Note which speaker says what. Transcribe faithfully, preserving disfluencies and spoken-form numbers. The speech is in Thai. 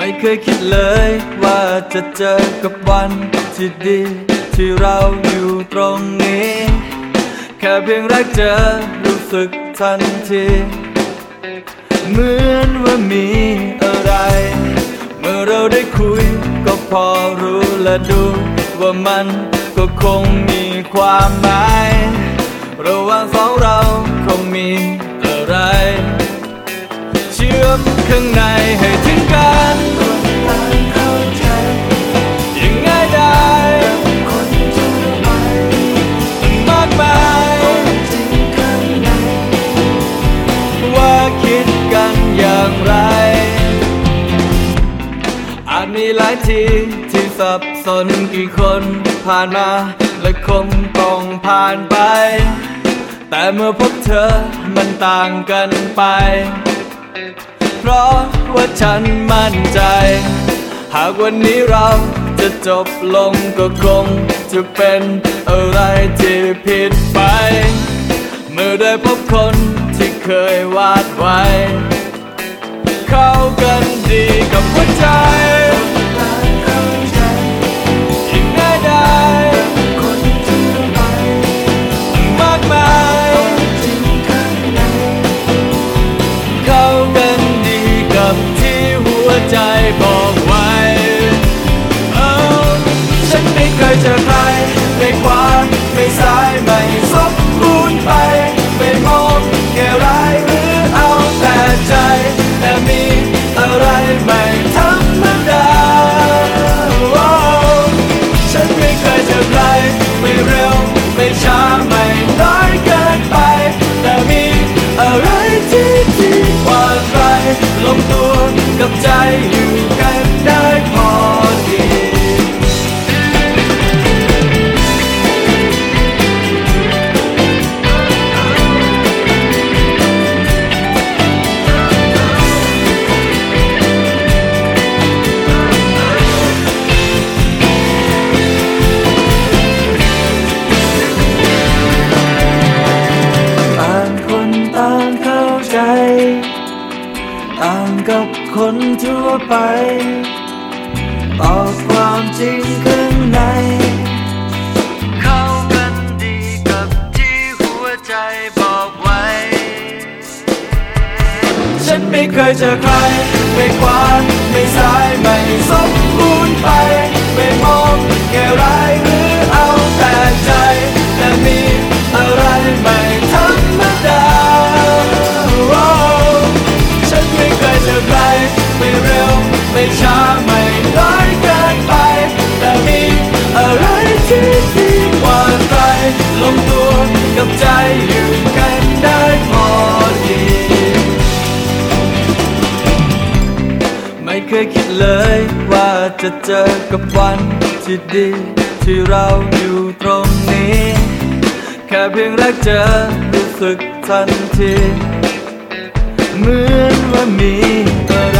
Speaker 1: ไม่เคยคิดเลยว่าจะเจอกับวันที่ดีที่เราอยู่ตรงนี้แค่เพียงรักเจอรู้สึกทันทีเหมือนว่ามีอะไรเมื่อเราได้คุยก็พอรู้และดูว่ามันก็คงมีความหมายระหว่างสองเราคงมีอะไรเชื่อมข้างในให้ถึงกันเข้าใจยังง่ายได้คนทั่วไปมากมายจริงข้างในว่าคิดกันอย่างไรอาจมีหลายทีที่สับสนกี่คนผ่านมาและคงต้องผ่านไปแต่เมื่อพบเธอมันต่างกันไปเพราะว่าฉันมั่นใจหากวันนี้เราจะจบลงก็คงจะเป็นอะไรที่ผิดไปเมื่อได้พบคนที่เคยวาดไว้เข้ากันดีกับหัวใจยิ่งง่ายได้คนทั่วไปมากมายเข้ากันดีกับที่หัวใจบอกไว้เอ้าฉันไม่เคยเจอใครไม่ขวาไม่ซ้ายไม่สมบูรณ์ไปไม่มองแค่ร้ายหรือเอาแต่ใจแต่มีอะไรไม่ธรรมดาฉันไม่เคยเจอใครไม่เร็วไม่ช้าไม่น้อยเกินไปแต่มีอะไรที่ดีกว่าใครลงตัวกับใจอยู่กันได้พอดีต่างกับคนทั่วไปตอบความจริงข้างในเข้ากันดีกับที่หัวใจบอกไว้ฉันไม่เคยเจอใครไม่ขวาไม่ซ้ายไม่สมบูรณ์ไปไม่มองแค่ร้ายหรือเอาแต่ใจแต่มีอะไรไม่ธรรมดาฉันไม่เคยเจอใครไม่เร็วไม่ช้าไม่น้อยเกินไปแต่มีอะไรที่ดีกว่าใครลงตัวกับใจอยู่กันได้พอดีไม่เคยคิดเลยว่าจะเจอกับวันที่ดีที่เราอยู่ตรงนี้แค่เพียงรักเจอรู้สึกทันทีเหมือนว่ามีอะไร